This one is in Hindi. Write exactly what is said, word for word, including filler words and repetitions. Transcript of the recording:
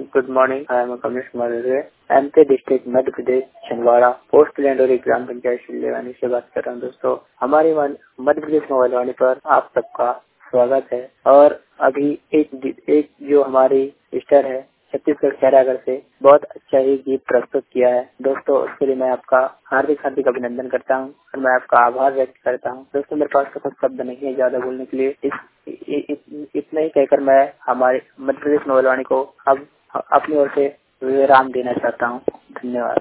Good morning. I am Kamlesh Kumar MP district Madhya Pradesh Chhindwara post Landori ग्राम पंचायत शिल्लेवानी से बात कर रहा हूँ। दोस्तों हमारी मध्य प्रदेश मोबाइल वाणी पर आप सबका स्वागत है। और अभी एक एक जो हमारी सिस्टर है छत्तीसगढ़ खैरागढ़ से बहुत अच्छा ही गीत प्रस्तुत किया है। दोस्तों उसके लिए मैं आपका हार्दिक हार्दिक अभिनंदन करता हूं और मैं आपका आभार व्यक्त करता हूं। दोस्तों मेरे पास तो कुछ शब्द नहीं है ज्यादा बोलने के लिए। इस इ, इ, इ, इतना ही कहकर मैं हमारे मध्य प्रदेश मोबाइल वाणी को अब अपनी ओर से विराम देना चाहता हूं। धन्यवाद।